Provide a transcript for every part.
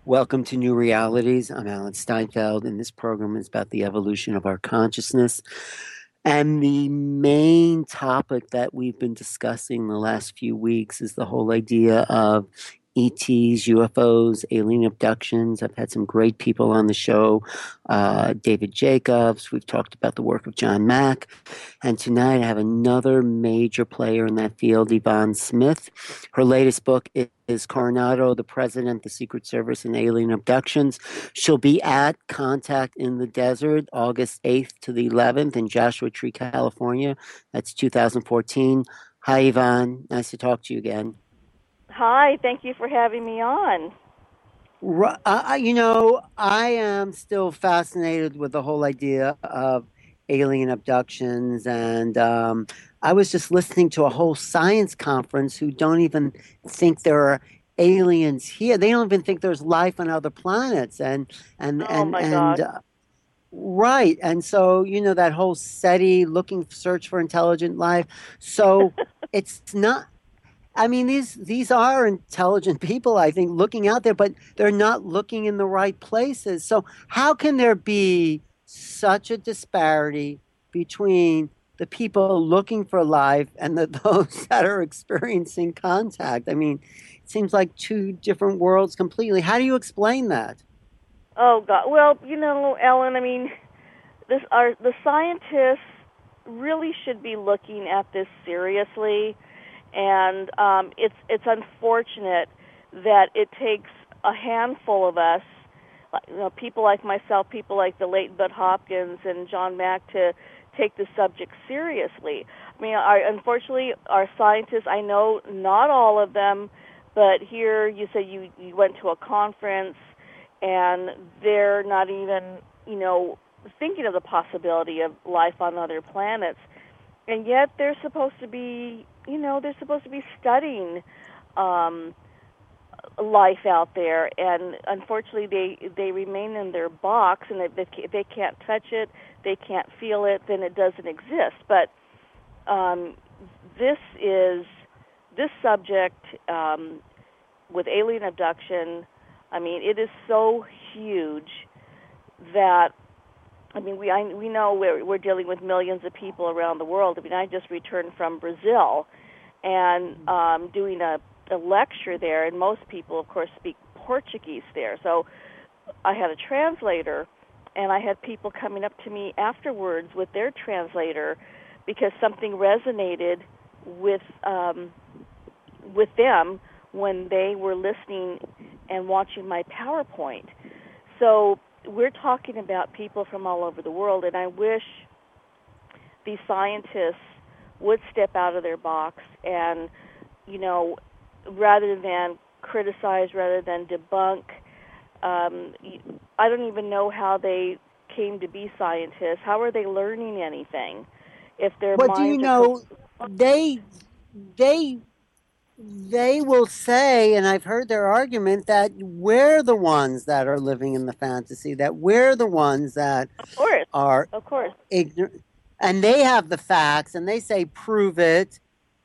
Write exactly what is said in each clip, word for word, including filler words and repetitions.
Welcome to New Realities. I'm Alan Steinfeld, and this program is about the evolution of our consciousness. And the main topic that we've been discussing the last few weeks is the whole idea of E Ts, U F Os, alien abductions. I've had some great people on the show. Uh, David Jacobs. We've talked about the work of John Mack. And tonight I have another major player in that field, Yvonne Smith. Her latest book is Coronado, the President, the Secret Service, and Alien Abductions. She'll be at Contact in the Desert, August eighth to the eleventh in Joshua Tree, California. That's two thousand fourteen. Hi, Yvonne. Nice to talk to you again. Hi, thank you for having me on. Uh, you know, I am still fascinated with the whole idea of alien abductions. And um, I was just listening to a whole science conference who don't even think there are aliens here. They don't even think there's life on other planets. And, and, Oh and, my and, gosh. uh, right. And so, you know, that whole SETI looking, search for intelligent life. So it's not, I mean, these these are intelligent people, I think, looking out there, but they're not looking in the right places. So how can there be such a disparity between the people looking for life and the, those that are experiencing contact? I mean, it seems like two different worlds completely. How do you explain that? Oh God. Well, you know, Ellen, I mean, this are the scientists really should be looking at this seriously, and um, it's it's unfortunate that it takes a handful of us, like, you know, people like myself, people like the late Bud Hopkins and John Mack, to take the subject seriously. I mean, our, unfortunately, our scientists, I know not all of them, but here you said you, you went to a conference and they're not even, you know, thinking of the possibility of life on other planets. And yet they're supposed to be, you know, they're supposed to be studying um, life out there, and unfortunately they they remain in their box, and if they, if they can't touch it, they can't feel it, then it doesn't exist. But um, this is this subject um, with alien abduction. I mean, it is so huge that, I mean, we I, we know we're we're dealing with millions of people around the world. I mean, I just returned from Brazil, and um, doing a, a lecture there, and most people, of course, speak Portuguese there. So I had a translator, and I had people coming up to me afterwards with their translator because something resonated with um, with them when they were listening and watching my PowerPoint. So we're talking about people from all over the world, and I wish these scientists would step out of their box and, you know, rather than criticize, rather than debunk. Um, I don't even know how they came to be scientists. How are they learning anything if their What do you minds are know? completely... They they they will say, and I've heard their argument, that we're the ones that are living in the fantasy, that we're the ones that Of course, are of course. ignorant, and they have the facts, and they say prove it.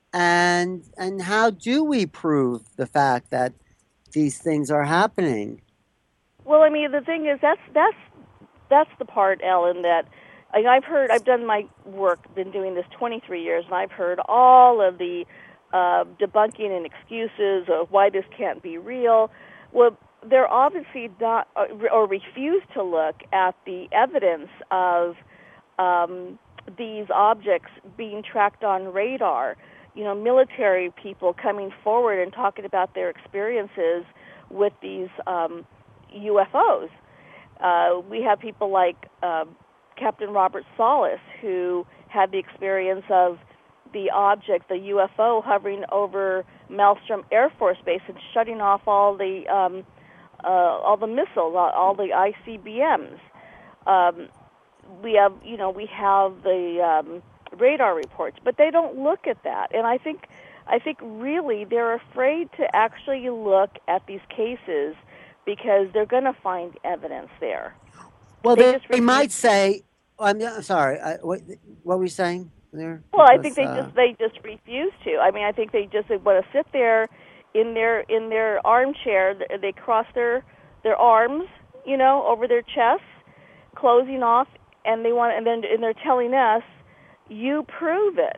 And and how do we prove the fact that these things are happening? Well, I mean, the thing is, that's that's that's the part, Ellen, that I, I've heard. I've done my work, been doing this twenty-three years, and I've heard all of the uh, debunking and excuses of why this can't be real. Well, they're obviously not, or refuse to look at the evidence of um, these objects being tracked on radar. You know, military people coming forward and talking about their experiences with these um, U F Os. Uh, we have people like uh, Captain Robert Solis, who had the experience of the object, the U F O, hovering over Maelstrom Air Force Base and shutting off all the um, uh, all the missiles, all the I C B Ms. Um, we have, you know, we have the um, radar reports, but they don't look at that. And I think, I think really they're afraid to actually look at these cases because they're going to find evidence there. Well, They they, just they refuse. might say, I'm, I'm sorry, I, what, what were you saying there? Well, I think Because, they uh, just they just refuse to. I mean, I think they just want to sit there in their in their armchair. They cross their their arms, you know, over their chests, closing off, and they want, and then and they're telling us, "You prove it."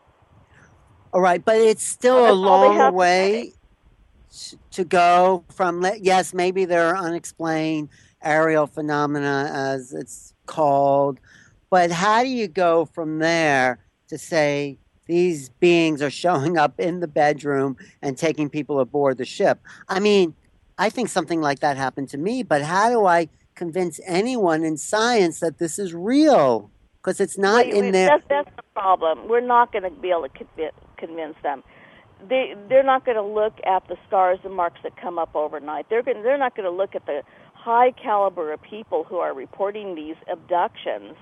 All right, but it's Uh, still a that's all they long have to say. way to go from, yes, maybe there are unexplained aerial phenomena, as it's called, but how do you go from there to say these beings are showing up in the bedroom and taking people aboard the ship? I mean, I think something like that happened to me, but how do I convince anyone in science that this is real? Because it's not Wait, in wait, there. that's that's the problem. We're not going to be able to convince, convince them. They they're not going to look at the stars and marks that come up overnight. They're going they're not going to look at the high caliber of people who are reporting these abductions.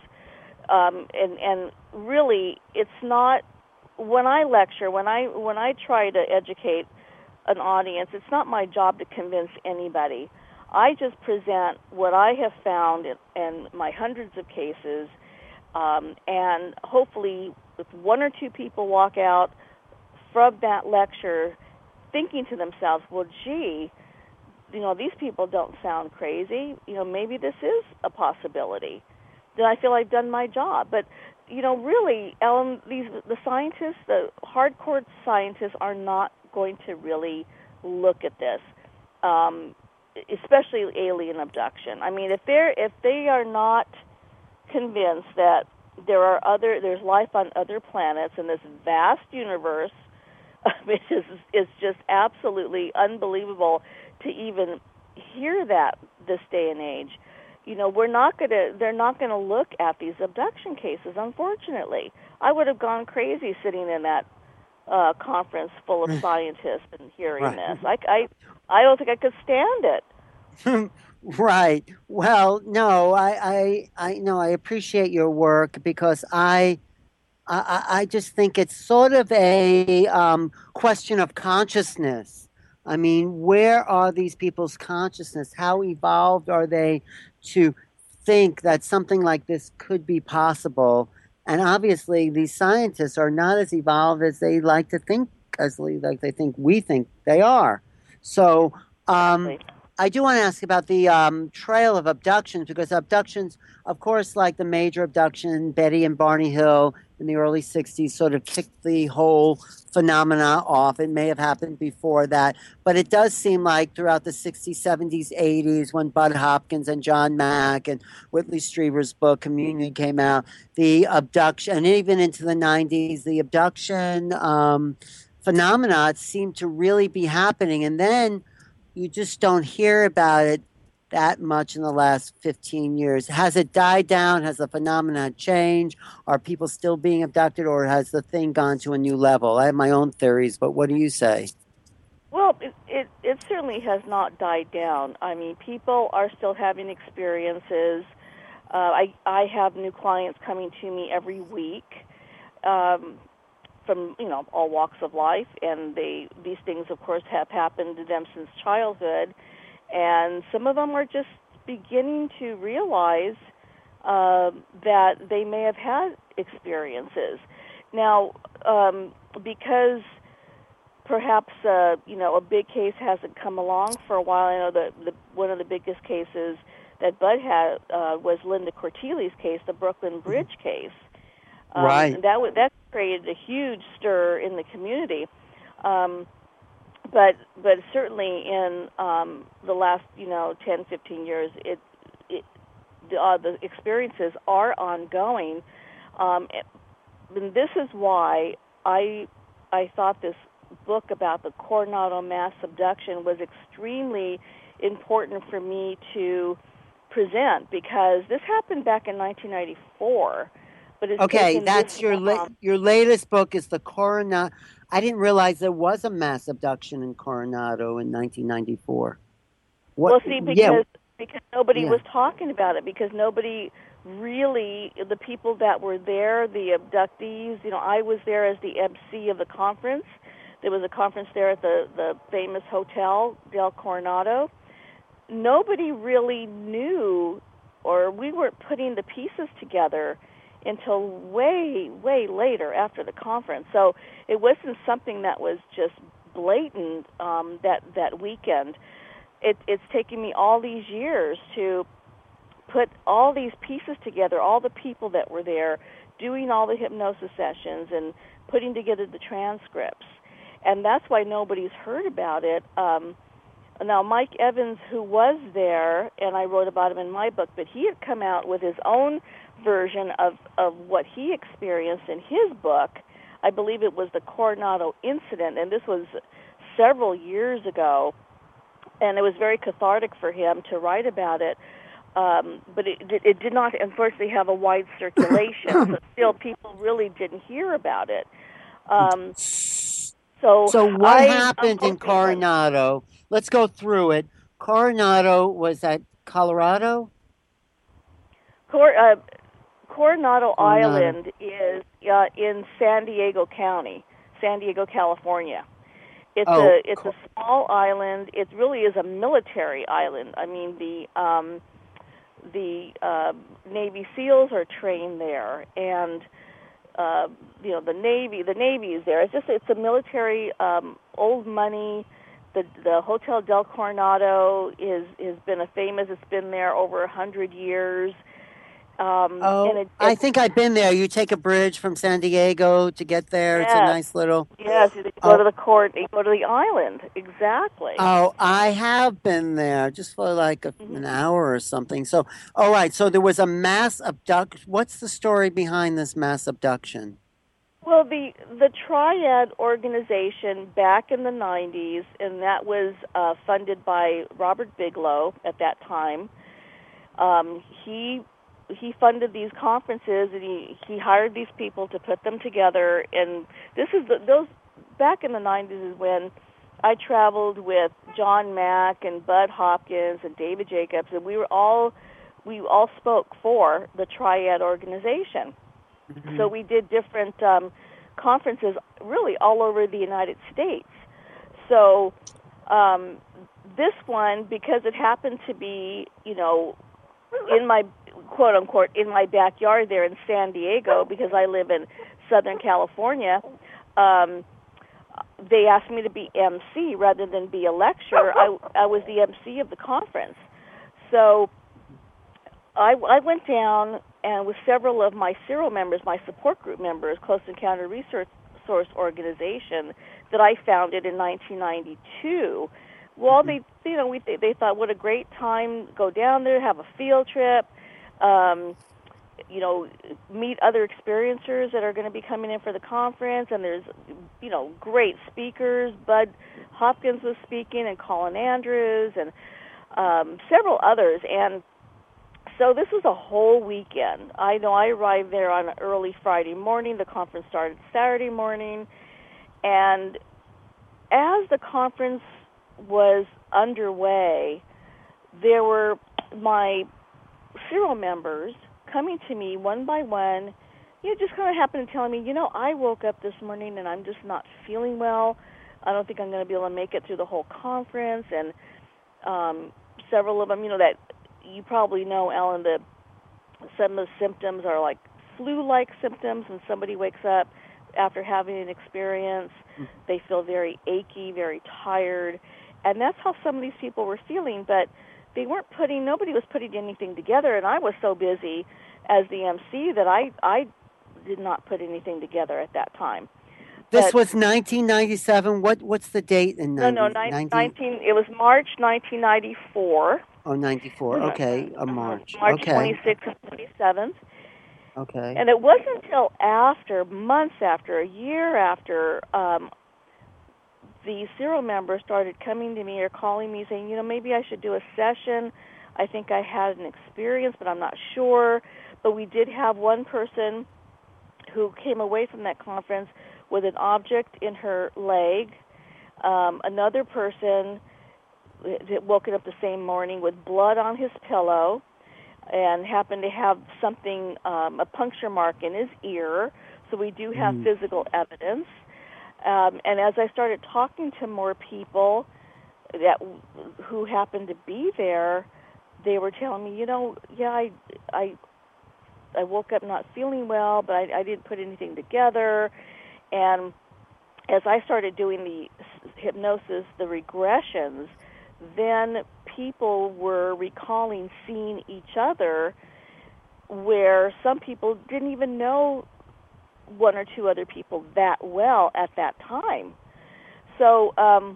Um, and and really, it's not, when I lecture, when I when I try to educate an audience, it's not my job to convince anybody. I just present what I have found in, in my hundreds of cases, um, and hopefully, if one or two people walk out from that lecture thinking to themselves, well, gee, you know, these people don't sound crazy. You know, maybe this is a possibility. Then I feel I've done my job. But, you know, really, Ellen, these the scientists, the hardcore scientists, are not going to really look at this, um, especially alien abduction. I mean, if they're if they are not convinced that there are other there's life on other planets in this vast universe, it is it's just absolutely unbelievable to even hear that this day and age. You know, we're not going to they're not going to look at these abduction cases, unfortunately. I would have gone crazy sitting in that uh conference full of scientists and hearing Right. this. I I I don't think I could stand it. Right. Well, no, I, I, I no, I appreciate your work because I, I, I just think it's sort of a um, question of consciousness. I mean, where are these people's consciousness? How evolved are they to think that something like this could be possible? And obviously, these scientists are not as evolved as they like to think, as like they think we think they are. So, um, Exactly. I do want to ask about the um, trail of abductions because abductions, of course, like the major abduction, Betty and Barney Hill in the early sixties, sort of kicked the whole phenomena off. It may have happened before that, but it does seem like throughout the sixties, seventies, eighties, when Bud Hopkins and John Mack and Whitley Strieber's book Communion came out, the abduction, and even into the nineties, the abduction um, phenomena seemed to really be happening. And then you just don't hear about it that much in the last fifteen years. Has it died down? Has the phenomenon changed? Are people still being abducted, or has the thing gone to a new level? I have my own theories, but what do you say? Well, it, it it certainly has not died down. I mean, people are still having experiences. Uh, I I have new clients coming to me every week, um, from you know all walks of life, and they these things, of course, have happened to them since childhood, and some of them are just beginning to realize uh, that they may have had experiences. Now, um, because perhaps uh, you know a big case hasn't come along for a while. I know that the, one of the biggest cases that Bud had uh, was Linda Cortelli's case, the Brooklyn Bridge case. Um, Right. and that w- that created a huge stir in the community. Um, but but certainly in um, the last you know ten, fifteen years, it, it the, uh, the experiences are ongoing. Um, and this is why I I thought this book about the Coronado mass abduction was extremely important for me to present, because this happened back in nineteen ninety-four, but it's Okay, taken this that's your la- long. your latest book is the Coronado. I didn't realize there was a mass abduction in Coronado in nineteen ninety-four. What? Well, see, Yeah, because because nobody yeah. was talking about it, because nobody really, the people that were there, the abductees, you know, I was there as the M C of the conference. There was a conference there at the, the famous hotel, Del Coronado. Nobody really knew, or we weren't putting the pieces together until way, way later after the conference. So it wasn't something that was just blatant um, that, that weekend. it, it's taken me all these years to put all these pieces together, all the people that were there, doing all the hypnosis sessions and putting together the transcripts. And that's why nobody's heard about it. Um, now, Mike Evans, who was there, and I wrote about him in my book, but he had come out with his own version of, of what he experienced in his book. I believe it was the Coronado incident, and this was several years ago, and it was very cathartic for him to write about it. Um, but it, it did not, unfortunately, have a wide circulation, so still people really didn't hear about it. Um, so so what I, happened in Coronado? Let's go through it. Coronado, was that Colorado? Cor, uh, Coronado, Coronado Island is uh, in San Diego County, San Diego, California. It's oh, a it's a small island. It really is a military island. I mean, the um, the uh, Navy SEALs are trained there, and uh, you know the Navy the Navy is there. It's just it's a military um, old money. The the Hotel Del Coronado is has been a famous. It's been there over a hundred years. Um, oh, and it, I think I've been there. You take a bridge from San Diego to get there. yes, It's a nice little. yes. You go oh, to the court. You go to the island. Exactly. Oh, I have been there just for like a, Mm-hmm. an hour or something. So, all right. So there was a mass abduction. What's the story behind this mass abduction? Well, the the Triad organization back in the nineties, and that was uh, funded by Robert Bigelow at that time. Um, he he funded these conferences, and he, he hired these people to put them together. And this is the, those back in the nineties is when I traveled with John Mack and Bud Hopkins and David Jacobs, and we were all we all spoke for the Triad organization. Mm-hmm. So we did different um, conferences really all over the United States. So um, this one, because it happened to be, you know, in my, quote-unquote, in my backyard there in San Diego, because I live in Southern California, um, they asked me to be M C rather than be a lecturer. I, I was the M C of the conference. So I, I went down, and with several of my serial members, my support group members, Close Encounter Research Source Organization, that I founded in nineteen ninety-two. Well, they, you know, we they thought, what a great time, go down there, have a field trip, um, you know, meet other experiencers that are going to be coming in for the conference, and there's, you know, great speakers. Bud Hopkins was speaking, and Colin Andrews, and um, several others, and so this was a whole weekend. I know I arrived there on an early Friday morning. The conference started Saturday morning. And as the conference was underway, there were my serial members coming to me one by one, you know, just kind of happened to telling me, you know, I woke up this morning and I'm just not feeling well. I don't think I'm going to be able to make it through the whole conference. And um, several of them, you know, that you probably know, Ellen, that some of the symptoms are like flu-like symptoms. When somebody wakes up after having an experience, they feel very achy, very tired. And that's how some of these people were feeling. But they weren't putting, nobody was putting anything together. And I was so busy as the M C that I, I did not put anything together at that time. This But, was nineteen ninety-seven. What What's the date in no, ninety, no, ninety? nineteen, it was March nineteen ninety-four. Oh, ninety-four. Okay, a March. March Okay. twenty-sixth and twenty-seventh. Okay. And it wasn't until after, months after, a year after, um, the serial members started coming to me or calling me saying, you know, maybe I should do a session. I think I had an experience, but I'm not sure. But we did have one person who came away from that conference with an object in her leg. Um, another person had woken up the same morning with blood on his pillow and happened to have something, um, a puncture mark in his ear. So we do have Mm. physical evidence. Um, and as I started talking to more people that who happened to be there, they were telling me, you know, yeah, I, I, I woke up not feeling well, but I, I didn't put anything together. And as I started doing the hypnosis, the regressions, then people were recalling seeing each other where some people didn't even know one or two other people that well at that time. So um,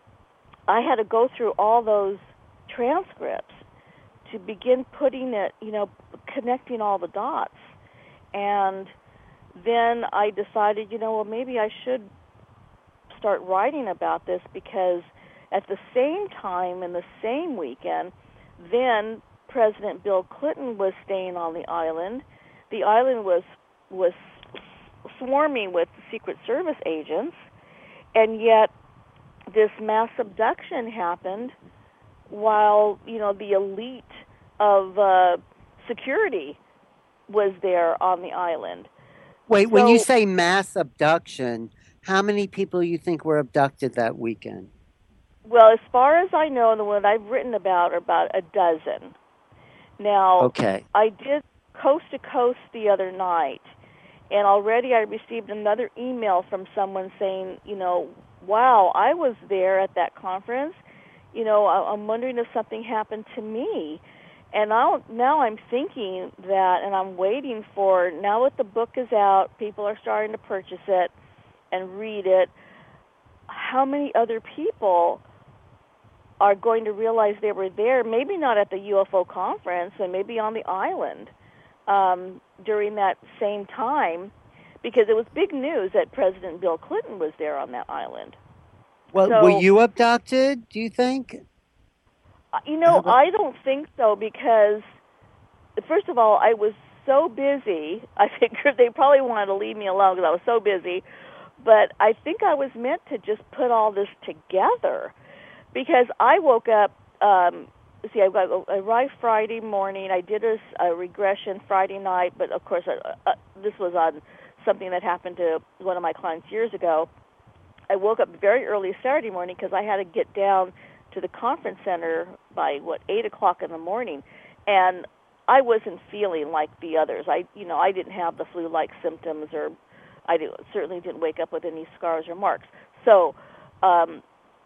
I had to go through all those transcripts to begin putting it, you know, connecting all the dots. And then I decided, you know, well, maybe I should start writing about this, because at the same time, in the same weekend, then President Bill Clinton was staying on the island. The island was was swarming with Secret Service agents, and yet this mass abduction happened while, you know, the elite of uh, security was there on the island. Wait, So, when you say mass abduction, how many people you think were abducted that weekend? well, as far as I know, the one I've written about are about a dozen. Now, Okay. I did Coast to Coast the other night, and already I received another email from someone saying, you know, wow, I was there at that conference. You know, I'm wondering if something happened to me. And now, now I'm thinking that, and I'm waiting for, now that the book is out, people are starting to purchase it and read it, how many other people are going to realize they were there, maybe not at the U F O conference, and maybe on the island um, during that same time, because it was big news that President Bill Clinton was there on that island. Well, So, were you abducted, do you think? you How know, about, I don't think so, because, first of all, I was so busy. I figured they probably wanted to leave me alone because I was so busy. But I think I was meant to just put all this together, because I woke up, um, see, I, I arrived Friday morning. I did a, a regression Friday night, but of course uh, uh, this was on something that happened to one of my clients years ago. I woke up very early Saturday morning because I had to get down to the conference center by, what, eight o'clock in the morning. And I wasn't feeling like the others. I, you know, I didn't have the flu-like symptoms, or I did, certainly didn't wake up with any scars or marks. So um,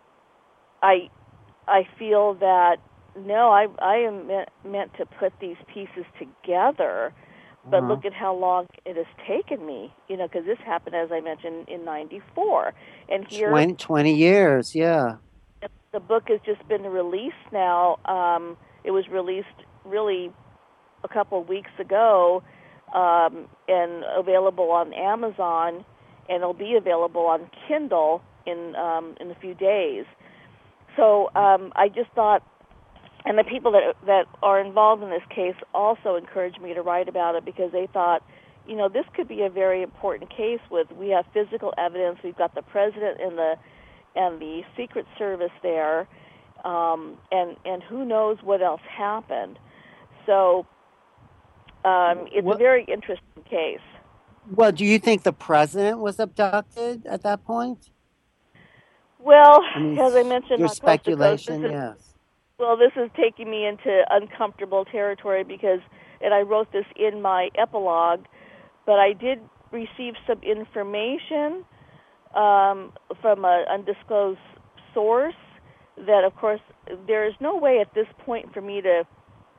I I feel that, no, I I am meant, meant to put these pieces together, but uh-huh. look at how long it has taken me, you know, because this happened, as I mentioned, in ninety-four. And here, twenty, twenty years, yeah. the book has just been released now. Um, it was released really a couple of weeks ago, um, and available on Amazon, and it'll be available on Kindle in um, in a few days. So um, I just thought, and the people that that are involved in this case also encouraged me to write about it, because they thought, you know, this could be a very important case. With we have physical evidence, we've got the president and the and the Secret Service there, um, and and who knows what else happened. So um, it's What, a very interesting case. well, do you think the president was abducted at that point? Well, I mean, as I mentioned your on Coast to Coast, this speculation, is yes. well, this is taking me into uncomfortable territory, because, and I wrote this in my epilogue, but I did receive some information um, from an undisclosed source that, of course, there is no way at this point for me to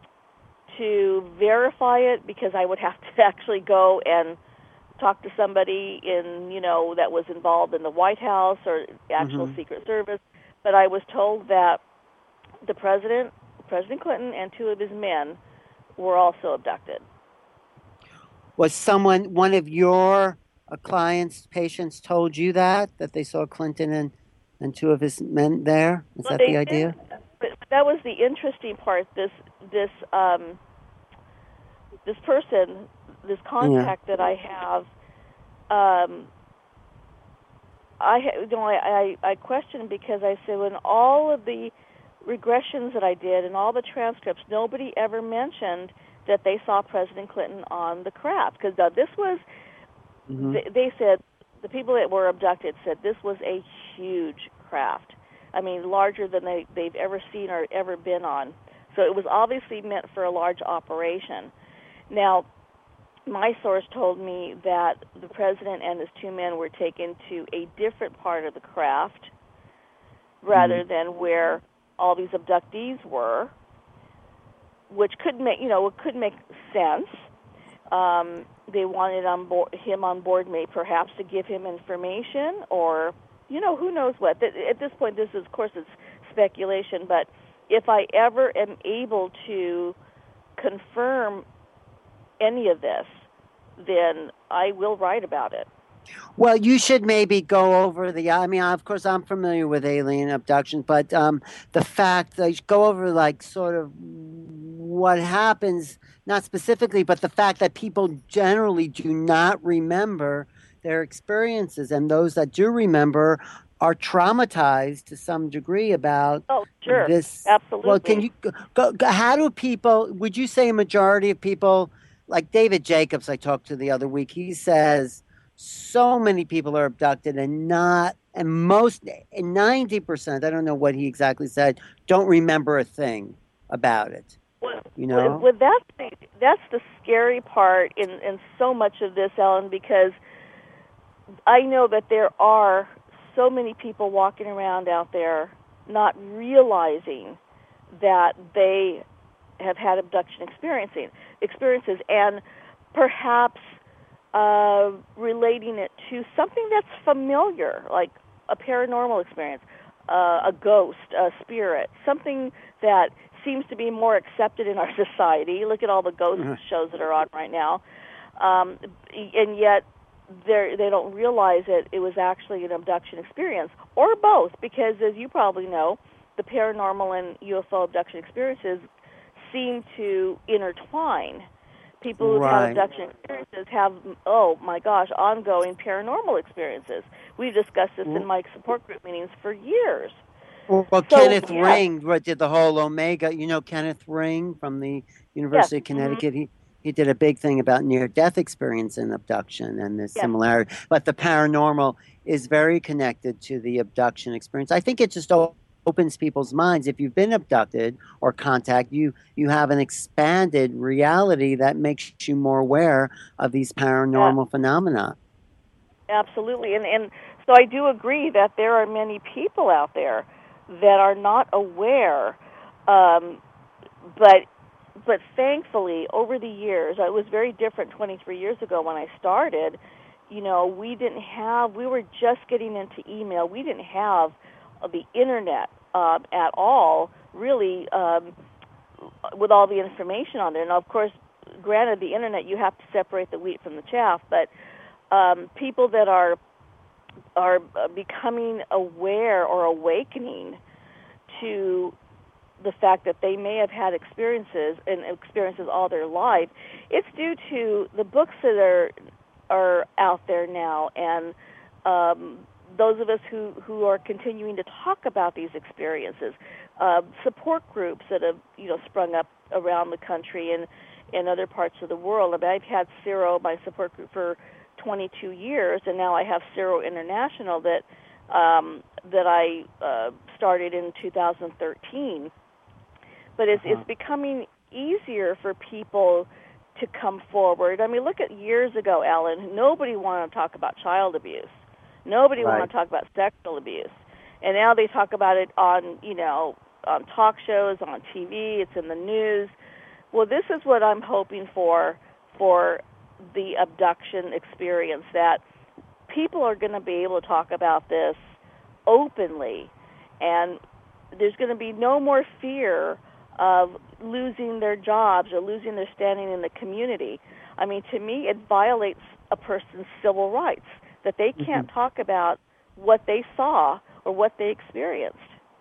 to verify it, because I would have to actually go and talk to somebody in, you know, that was involved in the White House or the actual Mm-hmm. Secret Service. But I was told that the president, President Clinton, and two of his men were also abducted. Was someone, one of your uh, clients, patients, told you that that they saw Clinton and and two of his men there? Is Well, that the they did. idea? But that was the interesting part. This this um, this person, this Yeah. contact that I have, um, I you know I, I I questioned, because I said, in all of the regressions that I did and all the transcripts, nobody ever mentioned that they saw President Clinton on the craft, because uh, this was Mm-hmm. they, they said, the people that were abducted said this was a huge craft. I mean, larger than they they've ever seen or ever been on. So it was obviously meant for a large operation. Now, my source told me that the president and his two men were taken to a different part of the craft, rather Mm-hmm. than where all these abductees were, which could make you know it could make sense. Um, they wanted on board, him on board, maybe perhaps to give him information, or you know who knows what. At this point, this is of course it's speculation, but if I ever am able to confirm any of this, then I will write about it. Well, you should maybe go over the. I mean, of course, I'm familiar with alien abductions, but um, the fact that you should go over like sort of what happens, not specifically, but the fact that people generally do not remember their experiences, and those that do remember are traumatized to some degree about Oh, sure, this. Well, can absolutely. you go, go? How do people? Would you say a majority of people, like David Jacobs, I talked to the other week, he says so many people are abducted and not, and most, ninety percent, I don't know what he exactly said, don't remember a thing about it, Well, you well, know? well, that's the, that's the scary part in, in so much of this, Ellen, because I know that there are so many people walking around out there not realizing that they have had abduction experiencing experiences, and perhaps uh, relating it to something that's familiar, like a paranormal experience, uh, a ghost, a spirit, something that seems to be more accepted in our society. Look at all the ghost Mhm. shows that are on right now, um, and yet they they don't realize it. It was actually an abduction experience, or both, because as you probably know, the paranormal and U F O abduction experiences seem to intertwine. People who've had Right. abduction experiences have, oh my gosh, ongoing paranormal experiences. We've discussed this in my support group meetings for years. Well, well, So, Kenneth yes, Ring what did the whole Omega. You know Kenneth Ring from the yes, University of hmm Connecticut. He he did a big thing about near-death experience and abduction and the yes, similarity. But the paranormal is very connected to the abduction experience. I think it just o- opens people's minds. If you've been abducted or contact, you you have an expanded reality that makes you more aware of these uh, paranormal phenomena. absolutely. And, and so I do agree that there are many people out there that are not aware, um, but but thankfully, over the years, it was very different twenty-three years ago when I started. You know, we didn't have, we were just getting into email. We didn't have uh, the internet um, at all, really, um, with all the information on there. Now, of course, granted, the internet, you have to separate the wheat from the chaff, but um, people that are are uh, becoming aware or awakening to the fact that they may have had experiences and experiences all their life, it's due to the books that are are out there now, and um, those of us who, who are continuing to talk about these experiences, uh, support groups that have you know sprung up around the country and in other parts of the world. I mean, I've had CERO, my support group, for twenty-two years, and now I have CERO International that um, that I uh, started in two thousand thirteen. But it's, Uh-huh. it's becoming easier for people to come forward. I mean, look at years ago, Ellen. Nobody wanted to talk about child abuse. Nobody wanted Right. to talk about sexual abuse. And now they talk about it on, you know, on talk shows, on T V. It's in the news. Well, this is what I'm hoping for for the abduction experience, that people are going to be able to talk about this openly, and there's going to be no more fear of losing their jobs or losing their standing in the community. I mean, to me, it violates a person's civil rights that they Mhm. can't talk about what they saw or what they experienced.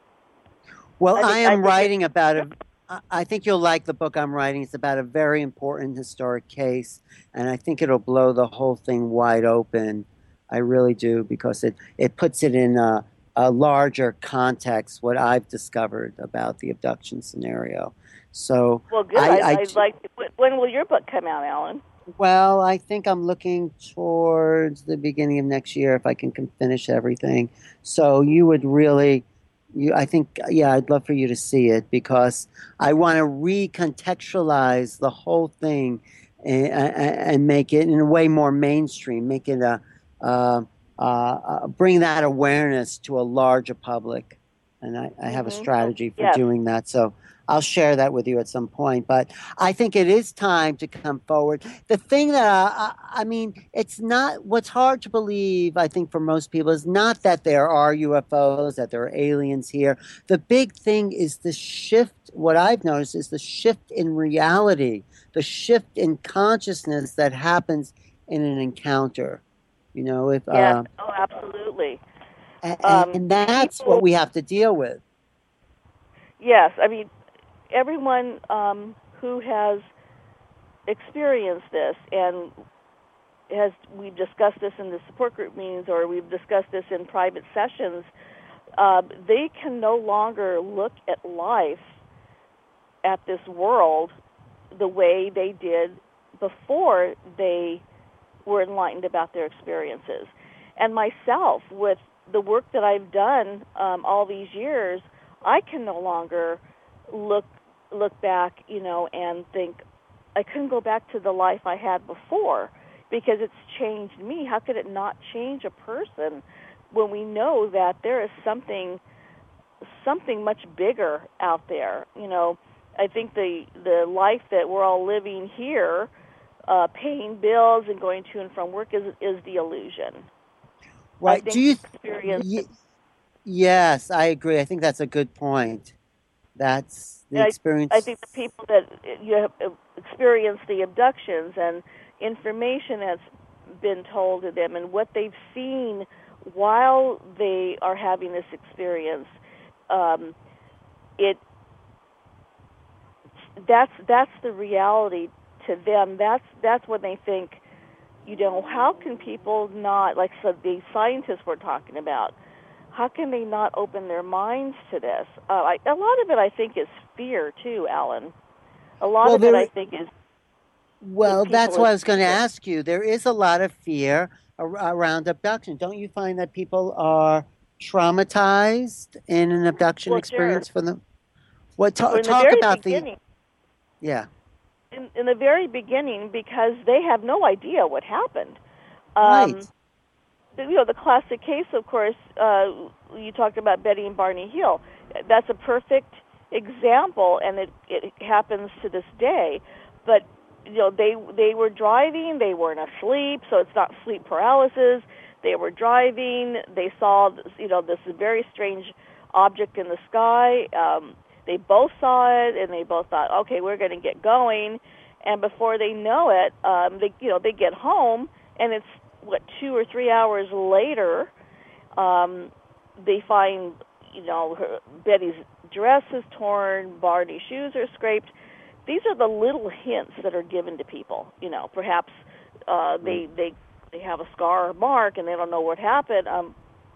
Well, I I think I am think it's writing about a. I I think you'll like the book I'm writing. It's about a very important historic case, and I think it'll blow the whole thing wide open. I really do, because it it puts it in a, a larger context. What I've discovered about the abduction scenario. So well, good. I, I I I'd like. When will your book come out, Alan? well, I think I'm looking towards the beginning of next year if I can, can finish everything. So you would really, you, I think, yeah, I'd love for you to see it, because I want to recontextualize the whole thing, and, and make it in a way more mainstream, make it a, uh, uh, uh, bring that awareness to a larger public. and I, I have a Mhm. Oh, strategy for yes. doing that. So I'll share that with you at some point. But I think it is time to come forward. The thing that I, I, I mean, it's not what's hard to believe, I think, for most people is not that there are U F Os, that there are aliens here. The big thing is the shift. What I've noticed is the shift in reality, the shift in consciousness that happens in an encounter. You know, if Yes. uh, Oh, absolutely. and, Um, and that's what people. we have to deal with. Yes. I mean, everyone um, who has experienced this and has we've discussed this in the support group meetings or we've discussed this in private sessions. Uh, they can no longer look at life, at this world, the way they did before they were enlightened about their experiences. And myself, with the work that I've done um, all these years, I can no longer look look back, you know, and think I couldn't go back to the life I had before because it's changed me. How could it not change a person when we know that there is something something much bigger out there? You know, I think the the life that we're all living here, uh, paying bills and going to and from work, is is the illusion. I Right. Do think you? the Th- experience, y- yes, I agree. I think that's a good point. That's the and I I experience. think the people that you have experienced the abductions and information that's been told to them and what they've seen while they are having this experience, um, it that's that's the reality to them. That's that's when they think, you know, how can people not, like so the scientists we're talking about, how can they not open their minds to this? Uh, I, a lot of it, I think, is fear too, Alan. A lot Well, of it, I there. think, is that Well, people that's is what I was going to fear. ask you. There is a lot of fear ar- around abduction. Don't you find that people are traumatized in an abduction Well, sure. experience for them? What ta- Well, in the talk very about the? beginning, Yeah. in, in the very beginning, because they have no idea what happened. Right. Um, you know, the classic case, of course, uh, you talked about Betty and Barney Hill. That's a perfect example, and it it happens to this day. But you know, they they were driving, they weren't asleep, so it's not sleep paralysis. They were driving, they saw you know this very strange object in the sky. Um, they both saw it, and they both thought, okay, we're going to get going. And before they know it, um, they you know they get home, and it's what two or three hours later, um, they find you know her, Betty's dress is torn, Barney's shoes are scraped. These are the little hints that are given to people. You know, perhaps uh, Right. they they they have a scar or mark and they don't know what happened. Um,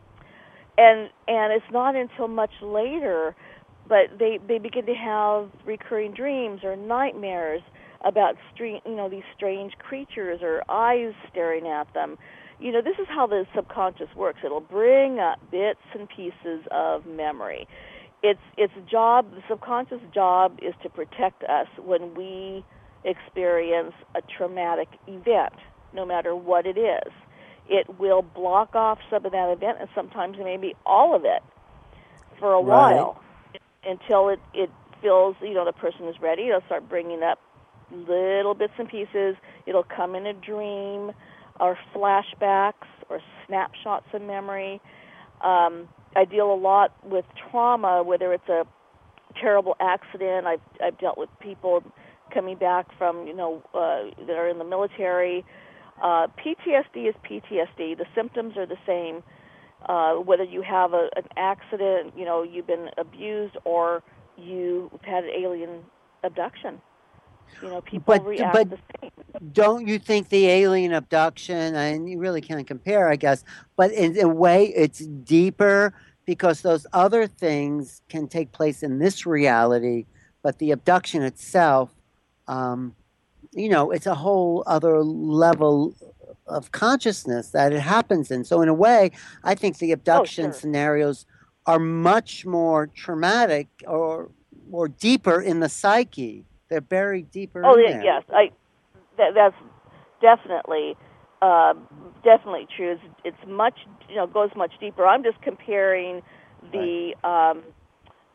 and and it's not until much later, but they they begin to have recurring dreams or nightmares about stre- you know these strange creatures or eyes staring at them. You know, this is how the subconscious works. It'll bring up bits and pieces of memory. Its its job, the subconscious job, is to protect us when we experience a traumatic event, no matter what it is. It will block off some of that event, and sometimes maybe all of it, for a Right. while, until it it feels you know the person is ready. It'll start bringing up little bits and pieces. It'll come in a dream, or flashbacks, or snapshots of memory. Um, I deal a lot with trauma, whether it's a terrible accident. I've I've dealt with people coming back from you know uh, that are in the military. Uh, P T S D is P T S D. The symptoms are the same. Uh, whether you have a, an accident, you know, you've been abused, or you've had an alien abduction. You know, people But react but the same. don't you think the alien abduction, and you really can't compare, I guess, but in a way it's deeper because those other things can take place in this reality, but the abduction itself, um, you know, it's a whole other level of consciousness that it happens in. So in a way, I think the Oh, abduction sure. scenarios are much more traumatic or or deeper in the psyche. They're buried deeper Oh, in yeah, there. yes. I that, that's definitely uh, definitely true. It's, it's much you know goes much deeper. I'm just comparing Right. the um,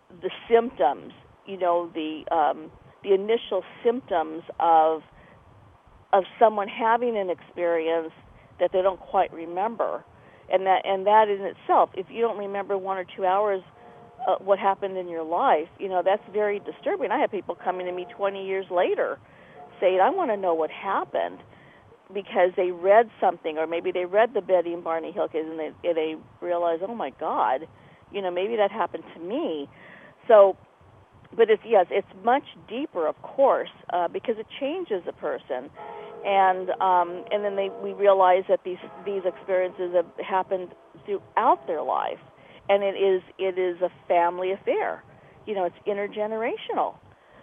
the symptoms, you know, the um, the initial symptoms of of someone having an experience that they don't quite remember, and that and that in itself, if you don't remember one or two hours uh, what happened in your life, you know, that's very disturbing. I have people coming to me twenty years later saying, I want to know what happened, because they read something, or maybe they read the Betty and Barney Hill case, and they, and they realize, oh my God, you know, maybe that happened to me. So, but it's, yes, it's much deeper, of course, uh, because it changes a person. And um, and then they we realize that these these experiences have happened throughout their life, and it is it is a family affair. You know, it's intergenerational.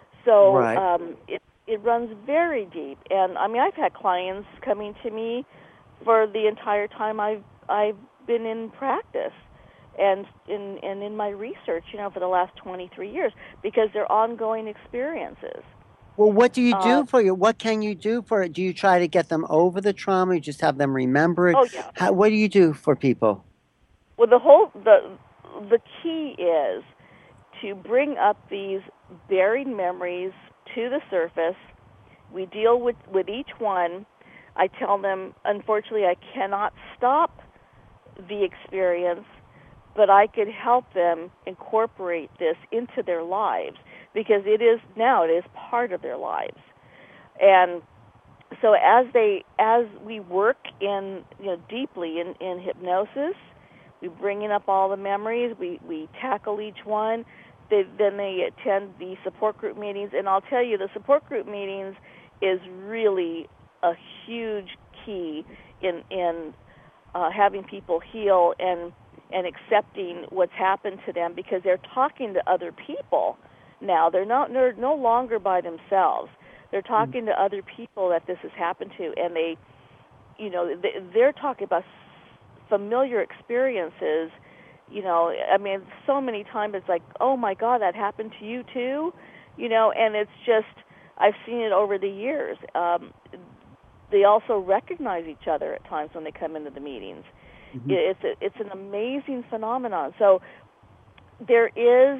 So Right. um, it it runs very deep. And I mean, I've had clients coming to me for the entire time I've I've been in practice, and in and in my research, you know, for the last twenty-three years, because they're ongoing experiences. Well, what do you Uh, do for you? What can you do for it? Do you try to get them over the trauma? You just have them remember it? oh yeah. How, what do you do for people? Well, the whole the the key is to bring up these buried memories to the surface. We deal with with each one. I tell them, unfortunately, I cannot stop the experience, but I could help them incorporate this into their lives, because it is now it is part of their lives. And so as they as we work in, you know, deeply in, in hypnosis, we bringing up all the memories, we, we tackle each one. They, then they attend the support group meetings, and I'll tell you, the support group meetings is really a huge key in in uh, having people heal and and accepting what's happened to them, because they're talking to other people now. They're not they're no longer by themselves. They're talking to other people that this has happened to, and they, you know, they, they're talking about familiar experiences. You know, I mean, so many times it's like, oh my God, that happened to you too, you know, and it's just, I've seen it over the years. Um, they also recognize each other at times when they come into the meetings. Mm-hmm. It's a, it's an amazing phenomenon. So there is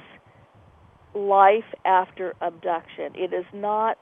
life after abduction. It is not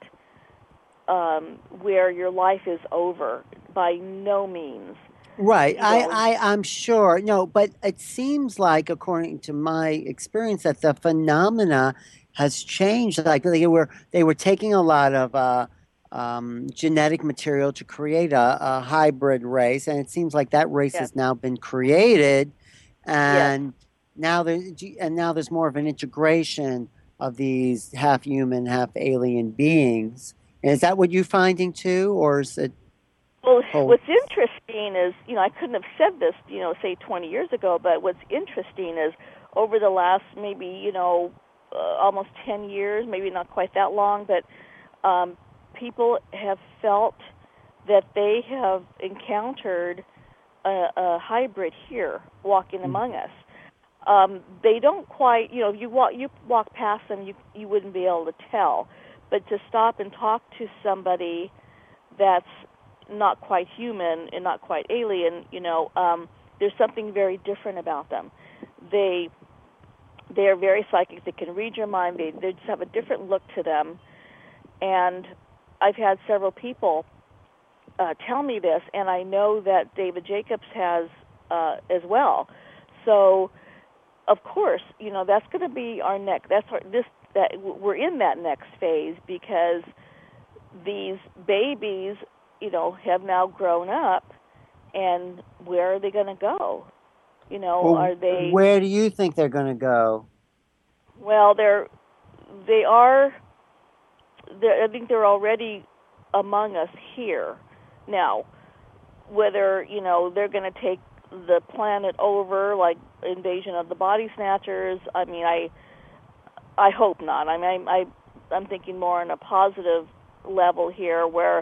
um, where your life is over, by no means. Right. You I, know, I, I'm sure. No, but it seems like, according to my experience, that the phenomena has changed. Like they were, they were taking a lot of uh, um, genetic material to create a, a hybrid race, and it seems like that race yes, has now been created, yes. and now there, and now there's more of an integration of these half human, half alien beings. Is that what you're finding too, or is it Well, whole? what's interesting is, you know, I couldn't have said this, you know, say twenty years ago, but what's interesting is over the last maybe, you know, uh, almost ten years, maybe not quite that long, but um, people have felt that they have encountered a, a hybrid here walking among us. Um, they don't quite, you know, you walk you walk past them, you you wouldn't be able to tell, but to stop and talk to somebody that's not quite human and not quite alien, you know, um, there's something very different about them. They they are very psychic. They can read your mind. They they just have a different look to them. And I've had several people uh, tell me this, and I know that David Jacobs has uh, as well. So, of course, you know, that's going to be our next. That's our, this that we're in that next phase, because these babies, you know, have now grown up, and where are they going to go? You know, Well, are they? where do you think they're going to go? Well, they're they are. They're, I think they're already among us here now. Whether, you know, they're going to take the planet over, like Invasion of the Body Snatchers, I mean, I I hope not. I mean, I, I I'm thinking more on a positive level here, where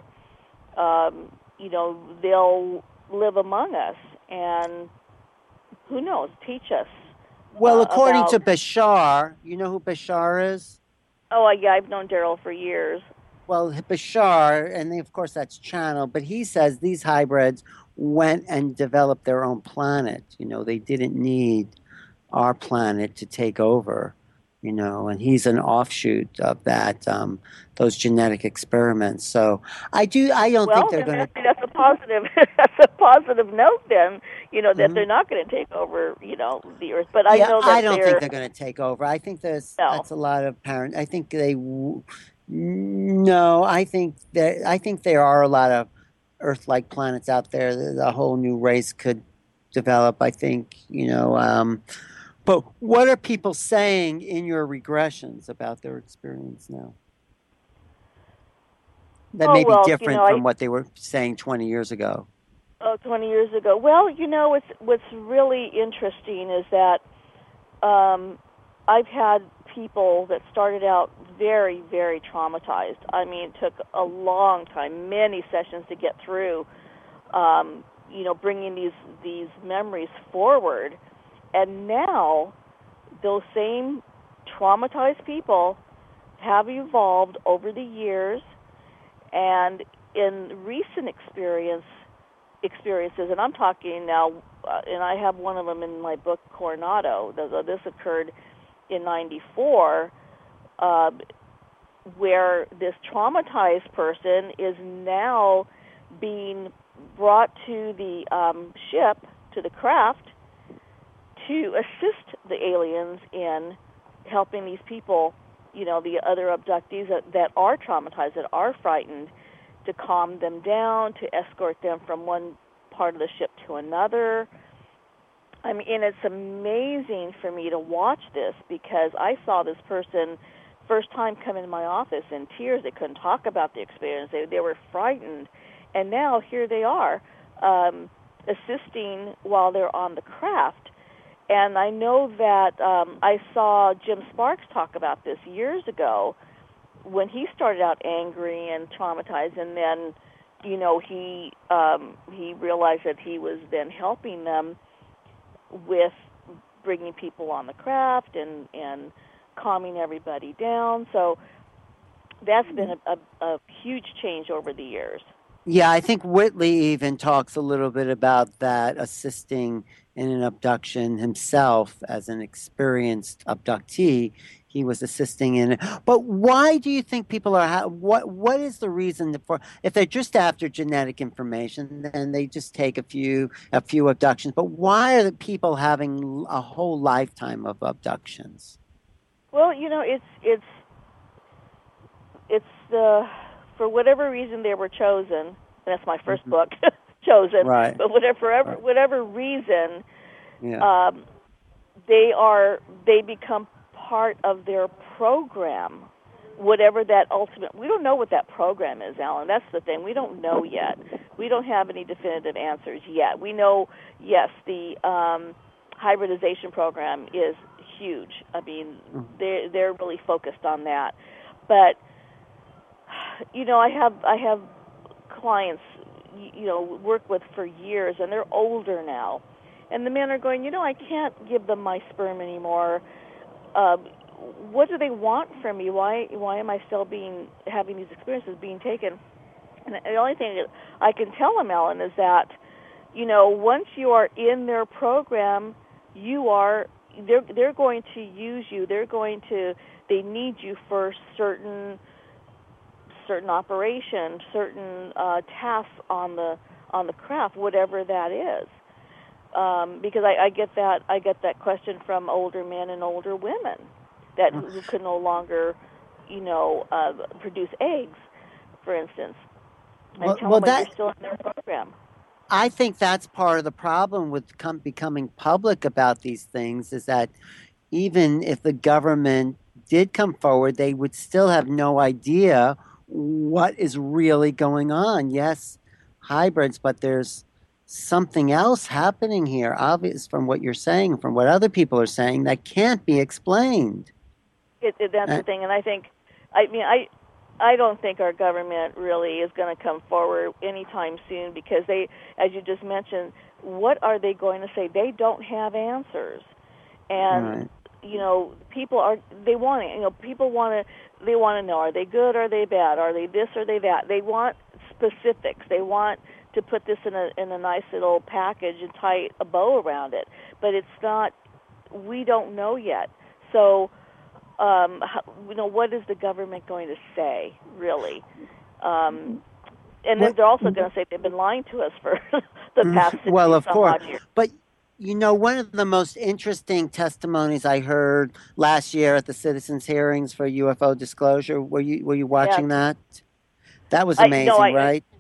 um, you know, they'll live among us, and who knows, teach us Well, uh, according to about. Bashar, you know who Bashar is? Oh, yeah, I've known Daryl for years. Well, Bashar, and of course that's Channel, but he says these hybrids went and developed their own planet. You know, they didn't need our planet to take over. you know, and he's an offshoot of that, um, those genetic experiments. So I do, I don't think Well, they're then going to. that's, that's a positive. That's a positive note. Then you know that Mhm. they're not going to take over, you know, the earth. But I Yeah, know I that don't think they're they're going to take over. I think there's no. that's a lot of parent. I think they, w- no, I think that I think there are a lot of Earth-like planets out there that a whole new race could develop. I think, you know, um, but what are people saying in your regressions about their experience now that Oh may be well, you know, different I from what they were saying twenty years ago? oh twenty years ago. Well, you know, what's what's really interesting is that um, I've had people that started out very, very traumatized. I mean, it took a long time, many sessions to get through. Um, you know, bringing these these memories forward, and now those same traumatized people have evolved over the years, and in recent experience experiences, and I'm talking now, uh, and I have one of them in my book, Coronado. This occurred in ninety-four, uh, where this traumatized person is now being brought to the um, ship, to the craft, to assist the aliens in helping these people, you know, the other abductees that, that are traumatized, that are frightened, to calm them down, to escort them from one part of the ship to another. I mean, and it's amazing for me to watch this because I saw this person first time come into my office in tears. They couldn't talk about the experience. They they were frightened, and now here they are, um, assisting while they're on the craft. And I know that um, I saw Jim Sparks talk about this years ago when he started out angry and traumatized, and then, you know, he um, he realized that he was then helping them with bringing people on the craft and and calming everybody down. So that's been a, a, a huge change over the years. Yeah, I think Whitley even talks a little bit about that, assisting in an abduction himself as an experienced abductee. He was assisting in it. But why do you think people are, ha- what, what is the reason for, if they're just after genetic information, then they just take a few, a few abductions. But why are the people having a whole lifetime of abductions? Well, you know, it's it's it's the for whatever reason they were chosen. And that's my first Mhm. book, chosen. Right, But whatever whatever, right. whatever reason, Yeah. um, they are they become part of their program, whatever that ultimate. We don't know what that program is, Alan. That's the thing. We don't know yet. We don't have any definitive answers yet. We know, yes, the um, hybridization program is huge. I mean, Mhm. they they're really focused on that. But you know, I have I have clients, you know, work with for years, and they're older now, and the men are going, you know, I can't give them my sperm anymore. Uh, what do they want from me? Why why am I still being having these experiences being taken? And the only thing that I can tell them, Ellen, is that, you know, once you are in their program, you are they're they're going to use you. They're going to they need you for certain certain operation, certain uh, tasks on the on the craft, whatever that is. Um, because I, I get that I get that question from older men and older women that who, who can no longer, you know, uh, produce eggs, for instance. And Well, tell well, them, but you're that still in their program. I think that's part of the problem with com- becoming public about these things is that even if the government did come forward, they would still have no idea what is really going on. Yes, hybrids, but there's something else happening here, obvious from what you're saying, from what other people are saying, that can't be explained. It, it, that's Uh, the thing, and I think, I mean, I, I don't think our government really is going to come forward anytime soon because they, as you just mentioned, what are they going to say? They don't have answers, and right. you know, people are they want it. You know, people want to they want to know: are they good? Are they bad? Are they this? Are they that? They want specifics. They want to put this in a in a nice little package and tie a bow around it, but it's not. We don't know yet, so um, how, you know, what is the government going to say, really? Um, and then What? they're also going to say they've been lying to us for the past Well, sixty of some course, odd years. but you know, one of the most interesting testimonies I heard last year at the citizens' hearings for U F O disclosure. Were you were you Yes. watching that? That was I, no, I, amazing, I, right?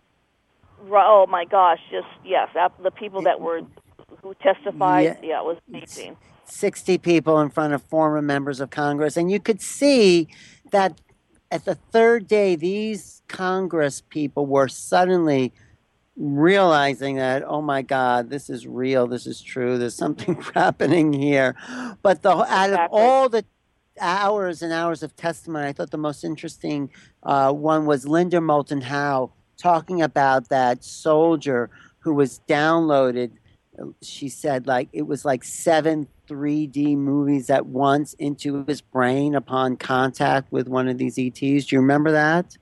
oh my gosh, just, yes, the people It, that were, who testified, yeah, yeah, it was it's amazing. sixty people in front of former members of Congress, and you could see that at the third day, these Congress people were suddenly realizing that, oh my God, this is real, this is true, there's something Hmm. happening here. But the out of Exactly. all the hours and hours of testimony, I thought the most interesting uh, one was Linda Moulton Howe talking about that soldier who was downloaded. She said like it was like seven three D movies at once into his brain upon contact with one of these E Ts. Do you remember that?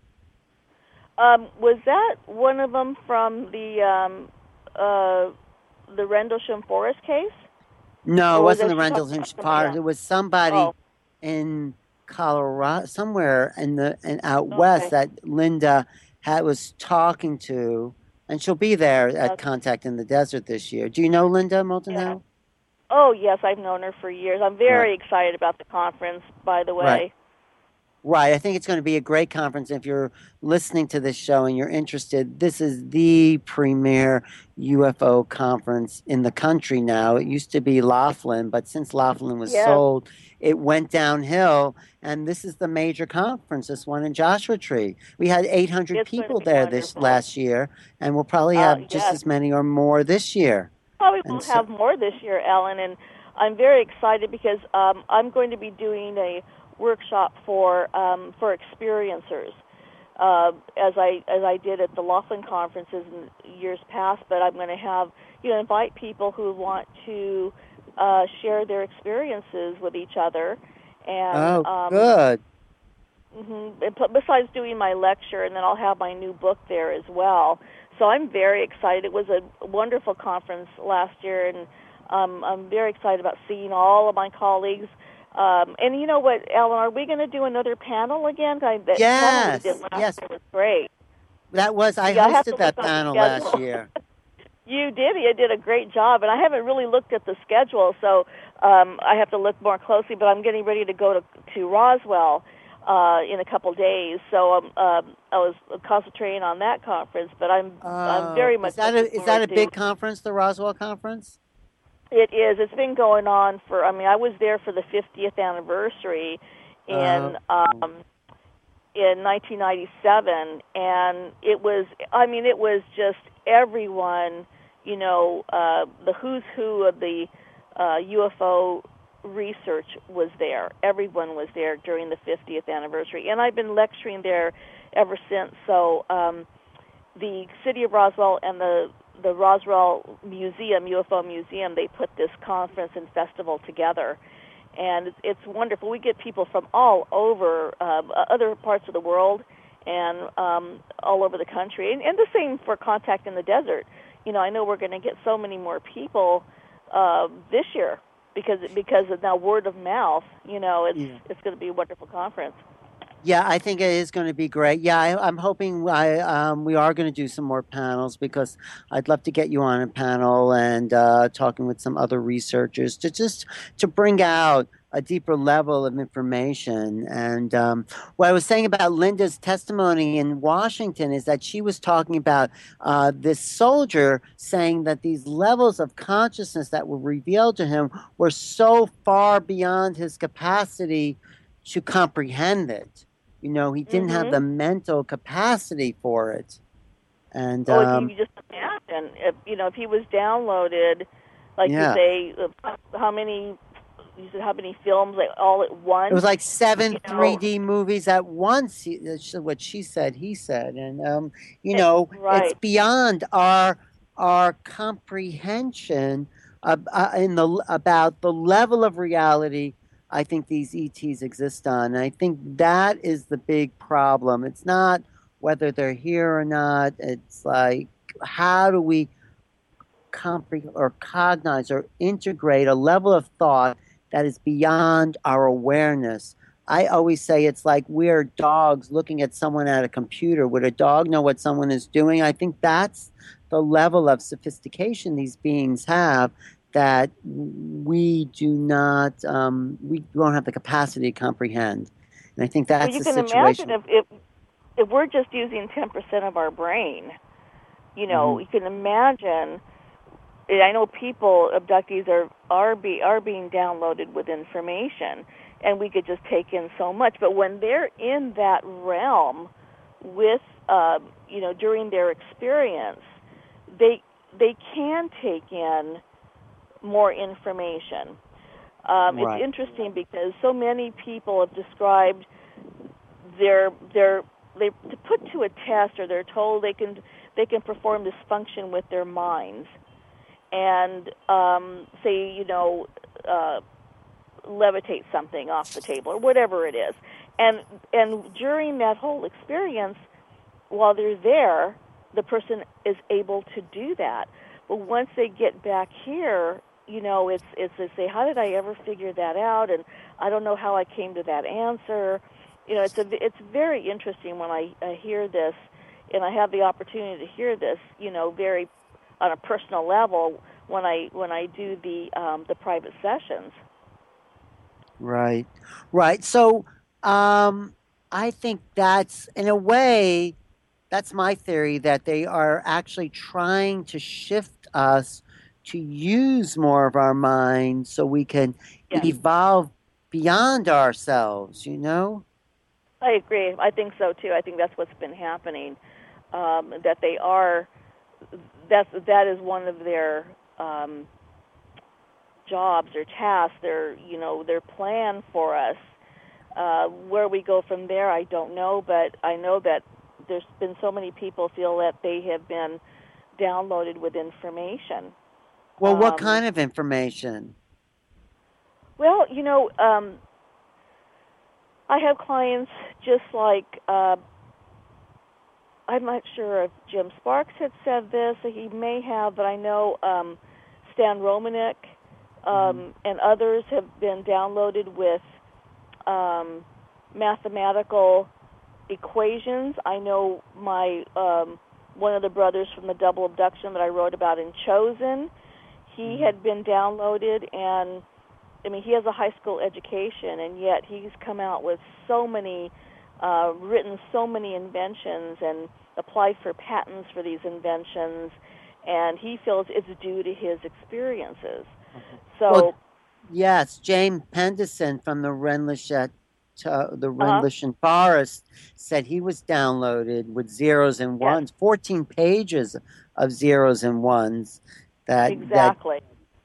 Um, was that one of them from the um, uh, the Rendlesham Forest case, No, it or was wasn't that the she talking Rendlesham about somebody Forest. else? It was somebody Oh, in Colorado, somewhere in the in out west okay, that Linda had was talking to, and she'll be there at okay, Contact in the Desert this year. Do you know Linda Moulton yeah. Howe? Oh, yes, I've known her for years. I'm Right, very excited about the conference, by the right. way. Right. I think it's going to be a great conference. If you're listening to this show and you're interested, this is the premier U F O conference in the country now. It used to be Laughlin, but since Laughlin was Yes, sold, it went downhill. And this is the major conference, this one in Joshua Tree. We had eight hundred it's going to people be there this wonderful. last year, and we'll probably Uh, have just yes, as many or more this year. probably And will so, have more this year, Ellen, and I'm very excited because um, I'm going to be doing a workshop for um, for experiencers, uh, as I as I did at the Laughlin conferences in years past. But I'm going to have you know invite people who want to uh, share their experiences with each other, and oh, um, good. Mm-hmm. And p- besides doing my lecture, and then I'll have my new book there as well. So I'm very excited. It was a wonderful conference last year, and um, I'm very excited about seeing all of my colleagues. Um, and you know what, Ellen, are we going to do another panel again? I, that panel we did Yes, last yes. year was great. That was, I Yeah, I have to hosted look that on the panel last schedule. year. You did. You did a great job, and I haven't really looked at the schedule, so um, I have to look more closely. But I'm getting ready to go to to Roswell uh, in a couple days, so um, um, I was concentrating on that conference. But I'm I'm Oh, very is much that looking a is that forward a to. big conference, the Roswell conference? It is. It's been going on for. I mean, I was there for the fiftieth anniversary in Oh, um, in nineteen ninety-seven, and it was. I mean, it was just everyone. You know, uh, the who's who of the uh, U F O research was there. Everyone was there during the fiftieth anniversary, and I've been lecturing there ever since. So um, the city of Roswell and the the Roswell Museum, U F O Museum, they put this conference and festival together, and it's, it's wonderful. We get people from all over, uh, other parts of the world, and um, all over the country, and, and the same for Contact in the Desert. You know, I know we're going to get so many more people uh, this year because because of now word of mouth. You know, it's yeah. it's going to be a wonderful conference. Yeah, I think it is going to be great. Yeah, I, I'm hoping I um, we are going to do some more panels because I'd love to get you on a panel and uh, talking with some other researchers to just to bring out a deeper level of information. And um, what I was saying about Linda's testimony in Washington is that she was talking about uh, this soldier saying that these levels of consciousness that were revealed to him were so far beyond his capacity to comprehend it. You know, he didn't have Hmm. the mental capacity for it. And Oh, if you um, could just imagine, if you know, if he was downloaded, like you yeah, say, uh, how many, you said how many films, like all at it was once, like seven you know, three D movies at once. he- That's what she said, he said. And, um, you it, know, it's right. beyond our our comprehension ab- uh, in the about the level of reality I think these E Ts exist on. And I think that is the big problem. It's not whether they're here or not. It's like, how do we comprehend or cognize or integrate a level of thought that is beyond our awareness? I always say it's like we're dogs looking at someone at a computer. Would a dog know what someone is doing? I think that's the level of sophistication these beings have that we do not, um, we don't have the capacity to comprehend. And I think Well, that's you the can imagine situation. if if, if we're just using ten percent of our brain, you know, Hmm. you can imagine. I know people, abductees are are be are being downloaded with information, and we could just take in so much. But when they're in that realm with, uh, you know, during their experience, they they can take in more information. Um, it's Right. interesting because so many people have described their their they to put to a test, or they're told they can they can perform this function with their minds, and um, say, you know, uh, levitate something off the table or whatever it is, and and during that whole experience, while they're there, the person is able to do that. But once they get back here, you know, it's it's they say, how did I ever figure that out? And I don't know how I came to that answer. You know, it's a it's very interesting when I, I hear this, and I have the opportunity to hear this. You know, very on a personal level when I when I do the um, the private sessions. Right. Right. So, um, I think that's in a way, that's my theory that they are actually trying to shift us to use more of our minds so we can Yes, evolve beyond ourselves, you know? I agree. I think so too. I think that's what's been happening. Um, that they are that's that is one of their um, jobs or tasks. Their you know their plan for us. Uh, where we go from there, I don't know, but I know that there's been so many people feel that they have been downloaded with information. Well, what Um, kind of information? well, you know, um, I have clients just like uh, I'm not sure if Jim Sparks had said this. He may have, but I know um, Stan Romanek Mhm. um, and others have been downloaded with um, mathematical equations. I know my um, one of the brothers from the double abduction that I wrote about in Chosen. He Mhm. had been downloaded, and I mean, he has a high school education, and yet he's come out with so many, uh, written so many inventions and applied for patents for these inventions, and he feels it's due to his experiences. Okay. Well, So, yes, James Penderson from the Renlishet, uh, the uh-huh, Renlishen Forest said he was downloaded with zeros and yes, ones, fourteen pages of zeros and ones that that exactly.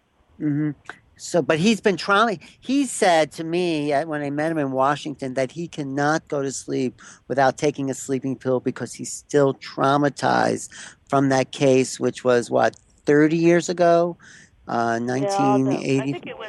hmm So, but he's been trying. He said to me uh, when I met him in Washington that he cannot go to sleep without taking a sleeping pill because he's still traumatized from that case, which was what, thirty years ago, uh, Yeah, the, I nineteen eighty. think it was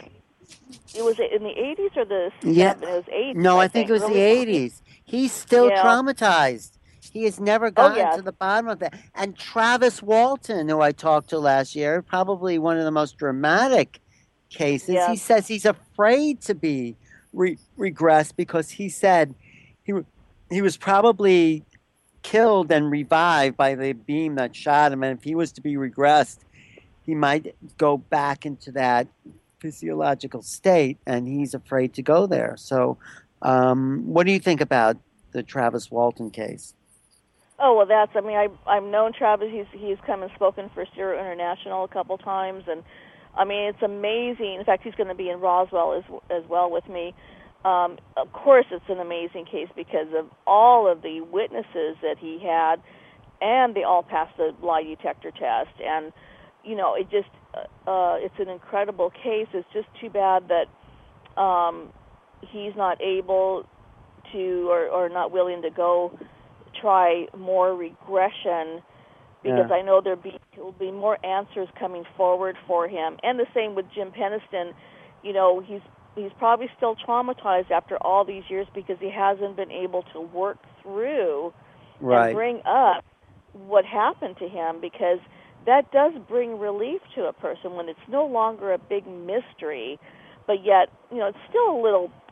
it was in the eighties or the Yeah, seven. It was eighties, no, I I think it think, was the early seventies. eighties. He's still Yeah. traumatized. He has never Oh, gotten yes. to the bottom of that. And Travis Walton, who I talked to last year, probably one of the most dramatic cases, he Yes. says he's afraid to be re- regressed because he said he he was probably killed and revived by the beam that shot him, and if he was to be regressed, he might go back into that physiological state, and he's afraid to go there. So, um, what do you think about the Travis Walton case? Oh well, that's. I mean, I I've known Travis. He's he's come and spoken for Zero International a couple times, and I mean it's amazing. In fact, he's going to be in Roswell as as well with me. Um, of course, it's an amazing case because of all of the witnesses that he had, and they all passed the lie detector test. And you know, it just uh, uh, it's an incredible case. It's just too bad that um, he's not able to or or not willing to go try more regression, because Yeah, I know there'll be will be more answers coming forward for him. And the same with Jim Peniston. You know, he's he's probably still traumatized after all these years because he hasn't been able to work through and right. bring up what happened to him, because that does bring relief to a person when it's no longer a big mystery, but yet, you know, it's still a little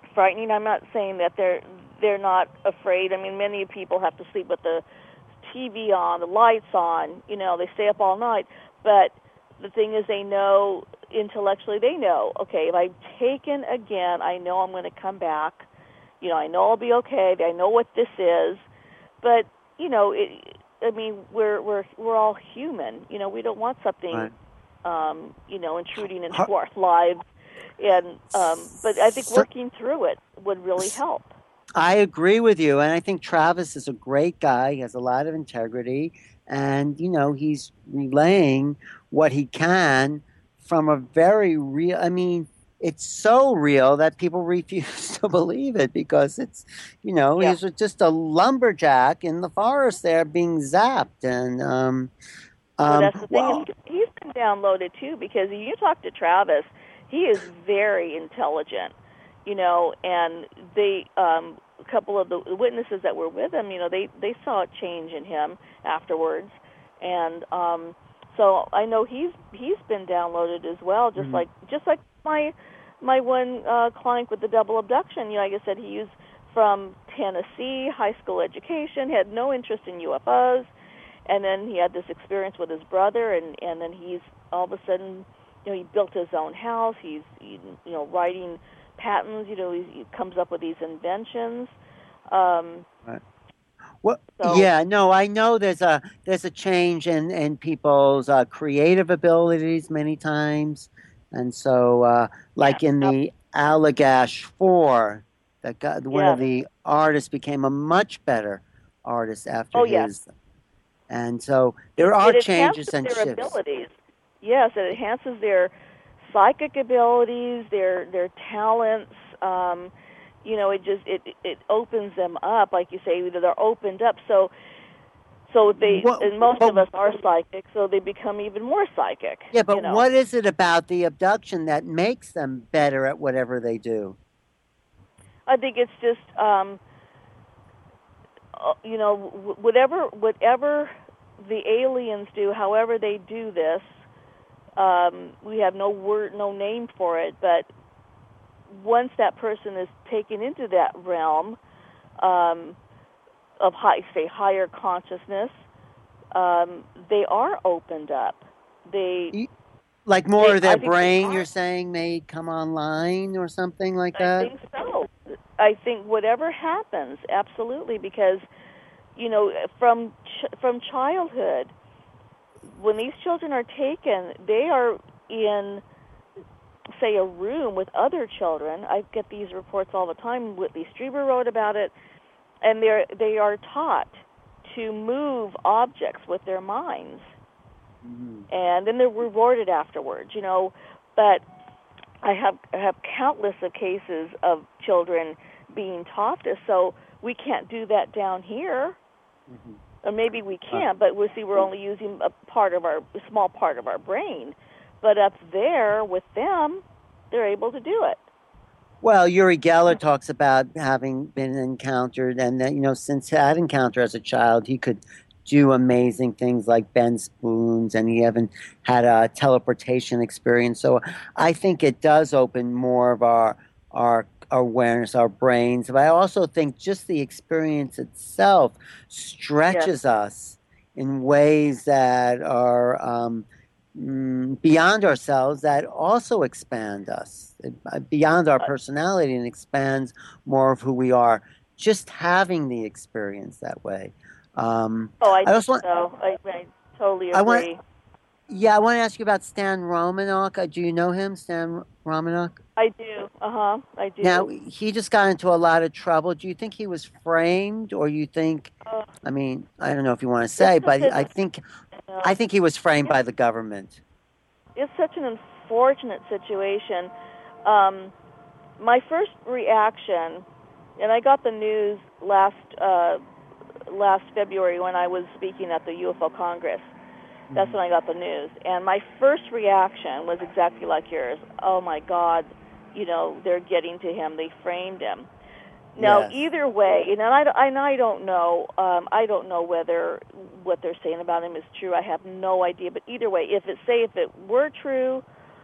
frightening. I'm not saying that they're they're not afraid. I mean, many people have to sleep with the T V on, the lights on. You know, they stay up all night. But the thing is, they know intellectually. They know, okay, if I'm taken again, I know I'm going to come back. You know, I know I'll be okay. I know what this is. But you know, it, I mean, we're we're we're all human. You know, we don't want something, Right. um, you know, intruding into Har- our lives. And um, but I think so, working through it would really help. I agree with you, and I think Travis is a great guy. He has a lot of integrity, and you know he's relaying what he can from a very real. I mean, it's so real that people refuse to believe it because it's, you know, Yeah. he's just a lumberjack in the forest there being zapped, and um, Well, um, that's the thing. well, Is he's been downloaded too because you talk to Travis, he is very intelligent, you know, and they um, a couple of the witnesses that were with him, you know, they they saw a change in him afterwards, and um, so I know he's he's been downloaded as well, just mhm, like just like my my one uh, client with the double abduction. You know, like I said, he was from Tennessee, high school education, had no interest in U F Os, and then he had this experience with his brother, and and then he's all of a sudden, you know, he built his own house. He's he, you know writing patents. You know, he, he comes up with these inventions. Um, right. Well, so yeah, no, I know there's a there's a change in in people's uh, creative abilities many times, and so uh, yeah, like in the Allagash Four, that got one of yes, the artists became a much better artist after oh yes, his, and so it, there are it enhances changes and their shifts. abilities. Yes, it enhances their psychic abilities, their their talents. Um, you know, it just it it opens them up, like you say, they're opened up. So So they, What, and most but of us are psychic, so they become even more psychic, yeah, you but know. what is it about the abduction that makes them better at whatever they do? I think it's just, um, uh, you know, whatever, whatever the aliens do, however they do this, um, we have no word, no name for it, but once that person is taken into that realm um, of high, say, higher consciousness, um, they are opened up. They, Like more they, of I their think they brain, you're are. saying, may come online or something like I that? think so. I think whatever happens, absolutely, because you know, from ch- from childhood, when these children are taken, they are in, say, a room with other children. I get these reports all the time. Whitley Strieber wrote about it, and they they are taught to move objects with their minds, Mhm. and then they're rewarded afterwards. You know, but I have I have countless of cases of children being taught this. So we can't do that down here, Mhm. or maybe we Uh, can, but we see we're only using a part of our a small part of our brain. But up there with them, they're able to do it. well, Uri Geller talks about having been encountered, and that, you know, since he had encounter as a child, he could do amazing things like bend spoons, and he even had a teleportation experience. So I think it does open more of our our awareness, our brains. But I also think just the experience itself Yes. stretches us in ways that are um, mm, beyond ourselves, that also expand us uh, beyond our Uh, personality and expands more of who we are. Just having the experience that way. Um, oh, I I think also want, so. I, I totally I want, agree. yeah, I want to ask you about Stan Romanok. Uh, do you know him, Stan Romanok? I do. Uh huh. I Now, do. he just got into a lot of trouble. Do you think he was framed, or you think? Uh, I mean, I don't know if you want to it's say, such but I an think uh, I think he was framed it's by the government. it's such an unfortunate situation. Um, my first reaction, and I got the news last uh, last February when I was speaking at the U F O Congress. That's Mhm. when I got the news, and my first reaction was exactly like yours. Oh my God, you know they're getting to him. They framed him. Now, Yes. either way, you know, and I, and I don't know. Um, I don't know whether what they're saying about him is true. I have no idea. But either way, if it say if it were true,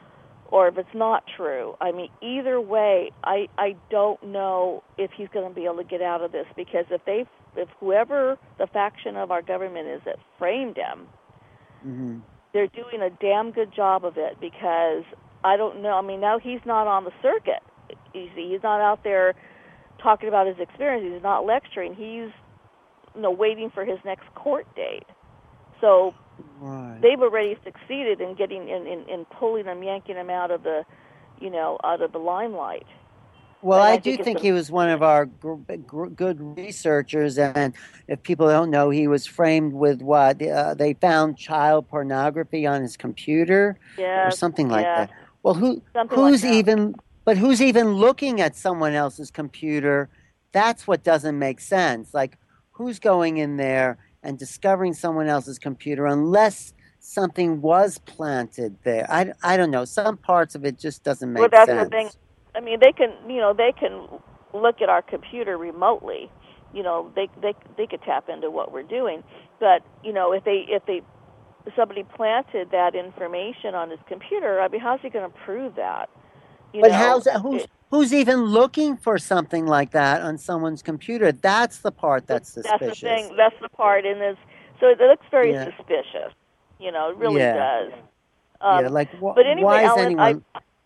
or if it's not true. I mean, either way, I I don't know if he's going to be able to get out of this, because if they if whoever the faction of our government is that framed him, Mm-hmm. they're doing a damn good job of it, because I don't know. I mean, now he's not on the circuit. He's, he's not out there talking about his experience. He's not lecturing. He's, you know, waiting for his next court date. So Right. they've already succeeded in getting in, in, in pulling him, yanking him out of the, you know, out of the limelight. Well, And I I do think it's think been, he was one of our gr- gr- good researchers, and if people don't know, he was framed with what? Uh, they found child pornography on his computer or yes, something like yes, that. Well, who something like who's that. even but who's even looking at someone else's computer? That's what doesn't make sense. Like, who's going in there and discovering someone else's computer unless something was planted there? I, I don't know. Some parts of it just doesn't Well, make that's the thing. sense. I mean, they can, you know, they can look at our computer remotely. You know, they they they could tap into what we're doing. But you know, if they if they somebody planted that information on his computer, I mean, how's he going to prove that? You But know, how's who's it, who's even looking for something like that on someone's computer? That's the part that's that's the suspicious. thing. That's the part in this. So it looks very Yeah, suspicious. You know, it really yeah, does. yeah. Um, Like, wh- but anyway, why is Alan, I anyone?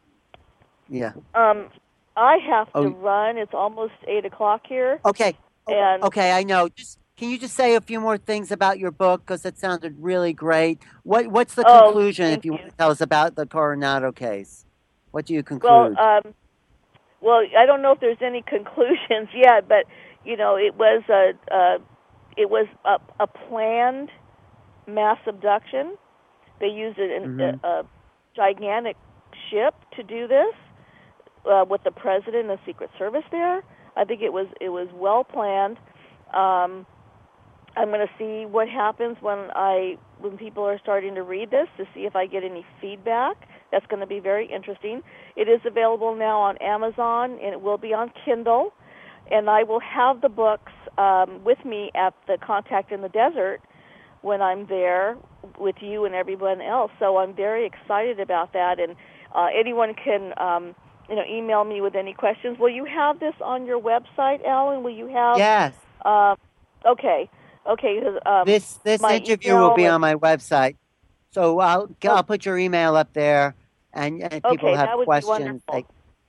Yeah. um, I have to Oh, run. It's almost eight o'clock here, okay. Oh, and okay. I know. Just can you just say a few more things about your book because it sounded really great. What What's the oh, conclusion? thank If you you. want to tell us about the Coronado case, what do you Well, conclude? um, well, I don't know if there's any conclusions yet, but you know, it was a, a it was a, a planned mass abduction. They used a, Mm-hmm. a, a gigantic ship to do this, uh, with the president and the Secret Service there. I think it was it was well planned. Um, I'm going to see what happens when I when people are starting to read this, to see if I get any feedback. That's going to be very interesting. It is available now on Amazon, and it will be on Kindle. And I will have the books um, with me at the Contact in the Desert when I'm there with you and everyone else. So I'm very excited about that. And uh, anyone can, um, you know, email me with any questions. Will you have this on your website, Alan? Will you have? Yes. Um, okay, okay. 'Cause, um, This this my interview will email be and on my website. So I'll oh, I'll put your email up there, and, and if people okay, have that would be questions, wonderful. they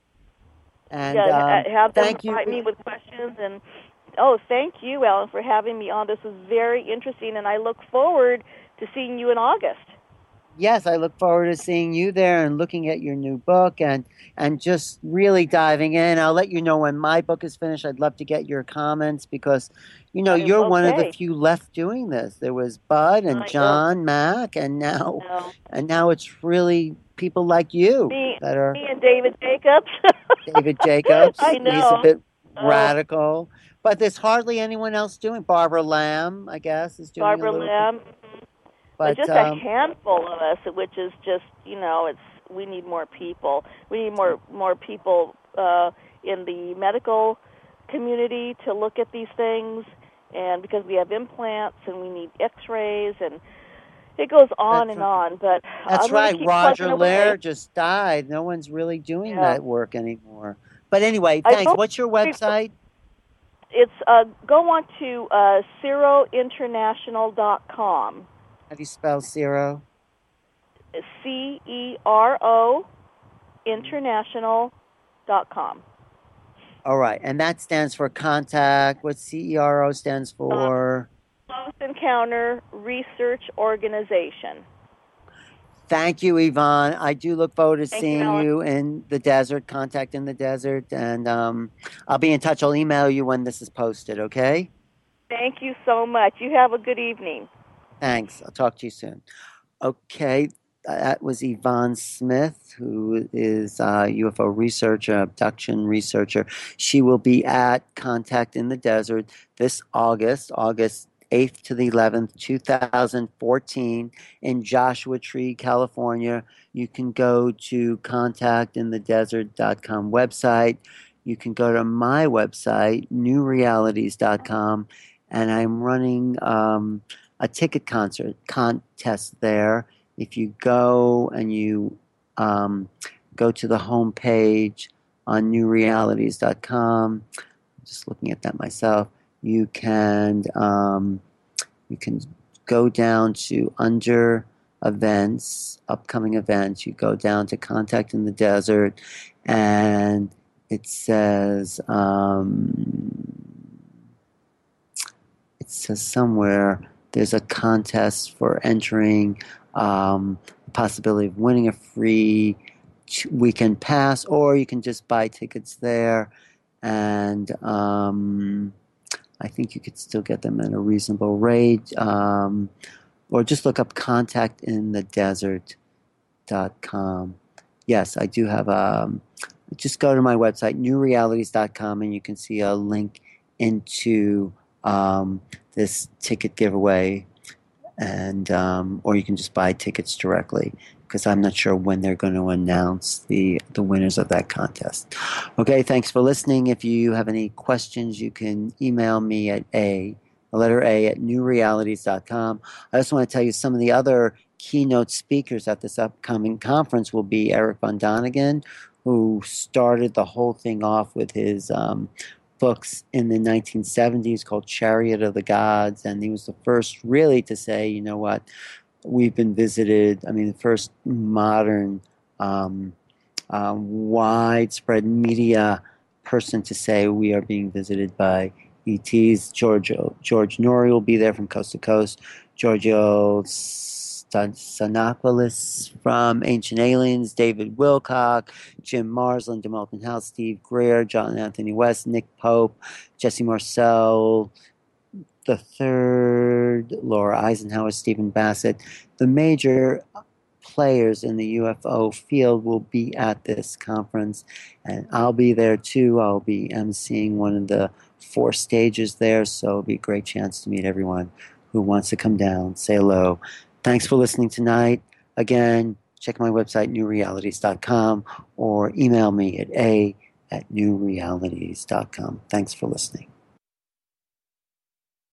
and Yeah, um, ha- have them thank you. write me with questions. And oh, thank you, Alan, for having me on. This was very interesting, and I look forward to seeing you in August. Yes, I look forward to seeing you there and looking at your new book and and just really diving in. I'll let you know when my book is finished. I'd love to get your comments because, you know, I, you're one of the okay. few left doing this. There was Bud and I, uh, John Mack, and now no. and now it's really people like you Me, that are me and David Jacobs. David Jacobs. I He's a know. bit Oh, radical, but there's hardly anyone else doing. Barbara Lamb, I guess, is doing a Barbara little bit, Lamb. But but just a um, handful of us, which is just, you know, it's we need more people. We need more more people uh, in the medical community to look at these things, and because we have implants and we need X-rays, and it goes on that's and right. on. But That's I'm going to right. keep plugging Roger away. Lair just died. No one's really doing Yeah, that work anymore. But anyway, I thanks. will. What's your website? It's uh, go on to uh, cero international dot com. How do you spell zero? C E R O international dot com. All right. And that stands for contact. What C E R O stands Uh, for? Close Encounter Research Organization. Thank you, Yvonne. I do look forward to Thank you, seeing Alan. you in the desert, contact in the desert. And um, I'll be in touch. I'll email you when this is posted. Okay. Thank you so much. You have a good evening. Thanks. I'll talk to you soon. Okay, that was Yvonne Smith, who is a U F O researcher, abduction researcher. She will be at Contact in the Desert this August, August eighth to the eleventh, two thousand fourteen, in Joshua Tree, California. You can go to contact in the desert dot com website. You can go to my website, new realities dot com, and I'm running um, a ticket concert contest there. If you go and you um, go to the home page on new realities dot com. Just looking at that myself. You can um, you can go down to under events, upcoming events. You go down to Contact in the Desert, and it says um, it says somewhere there's a contest for entering, um, the possibility of winning a free weekend pass, or you can just buy tickets there, and um, I think you could still get them at a reasonable rate. Um, or just look up contact in the desert dot com. Yes, I do have um just go to my website, new realities dot com, and you can see a link into um, this ticket giveaway, and um, or you can just buy tickets directly, because I'm not sure when they're going to announce the the winners of that contest. Okay, thanks for listening. If you have any questions, you can email me at a the letter A at new realities dot com. I also want to tell you some of the other keynote speakers at this upcoming conference will be Eric Von Donigan, who started the whole thing off with his um, books in the nineteen seventies called Chariot of the Gods, and he was the first really to say, you know what, we've been visited. I mean, the first modern um, uh, widespread media person to say we are being visited by E Ts. George George Norrie will be there from Coast to Coast. Giorgio Stephanopoulos from Ancient Aliens, David Wilcock, Jim Marsland, DeMolton House, Steve Greer, John Anthony West, Nick Pope, Jesse Marcel the third, Laura Eisenhower, Stephen Bassett. The major players in the U F O field will be at this conference, and I'll be there too. I'll be emceeing one of the four stages there, so it'll be a great chance to meet everyone who wants to come down, say hello. Thanks for listening tonight. Again, check my website, new realities dot com, or email me at a at new realities dot com. Thanks for listening.